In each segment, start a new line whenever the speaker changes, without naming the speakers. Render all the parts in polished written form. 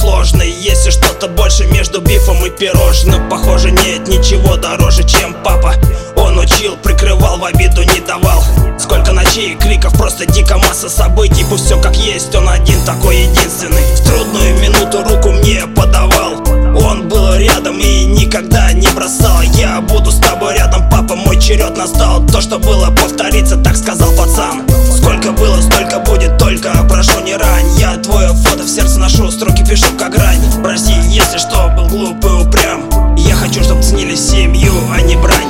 сложный. Если что-то больше между бифом и пирожным, похоже, нет ничего дороже, чем папа. Он учил, прикрывал, в обиду не давал. Сколько ночей и криков, просто дико масса событий. Пусть все как есть, он один такой единственный. В трудную минуту руку мне подавал. Он был рядом и никогда не бросал. Я буду с тобой рядом, папа, мой черед настал. То, что было, повторится, так сказал пацан. Сколько было, столько будет, только прошу не рань. Я твое фото в сердце ношу, строки пишу как грань. Прости, если что, был глуп и упрям. Я хочу, чтоб ценили семью, а не брань.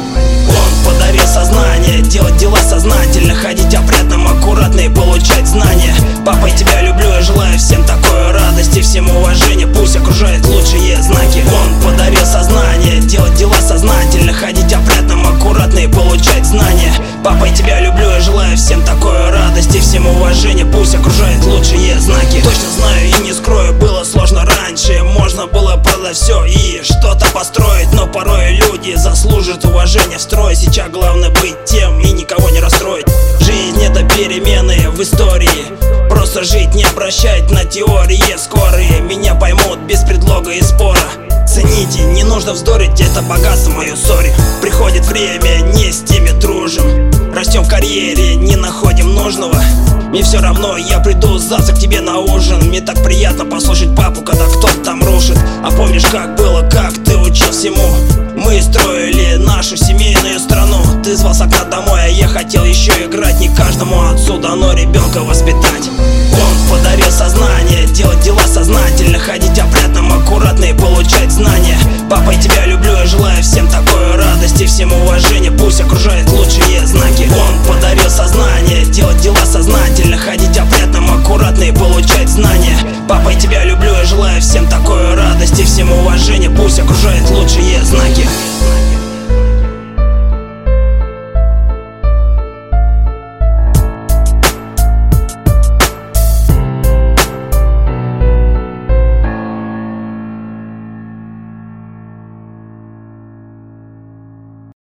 Он подарил сознание, делать дела сознательно, ходить опрятным, аккуратно и получать знания. Папа, я тебя люблю, я желаю всем такой радости, всем уважения, пусть окружают лучшие знаки. Он подарил сознание, делать дела сознательно, ходить опрятным, аккуратно и получать знания. Папа, я тебя люблю, я желаю всем такой радости, всем уважения, пусть окружают лучшие знаки. Точно знаю и не скрою, было сложно раньше, можно было продать все и что-то построить, но порой люди заслужат уважения в строй. Сейчас главное быть тем и никого не расстроить. Жизнь — это перемены в истории, просто жить, не обращать на теории. Скорые меня поймут без предлога и спора. Цените, не нужно вздорить, это богатство мое, сори. Приходит время, не с теми дружим. Растем в карьере, не находим нужного. Мне все равно, я приду завтра к тебе на ужин. Мне так приятно послушать папу, когда кто-то там рушит. А помнишь, как было, как ты учил всему? Мы строили нашу семейную страну. Ты звал с окна домой, а я хотел еще играть. Не каждому отцу дано ребенка воспитать. Он подарил сознание, делать дела сознательно, ходить опрятным, аккуратно и получать знания. Папа, я тебя люблю, я желаю всем такой радости, всем уважения, пусть окружают лучшие знаки. Он подарил сознание, делать дела сознательно, ходить опрятным, аккуратно и получать знания. Папа, я тебя люблю, я желаю всем такой радости, всем уважения, пусть окружают лучшие знаки.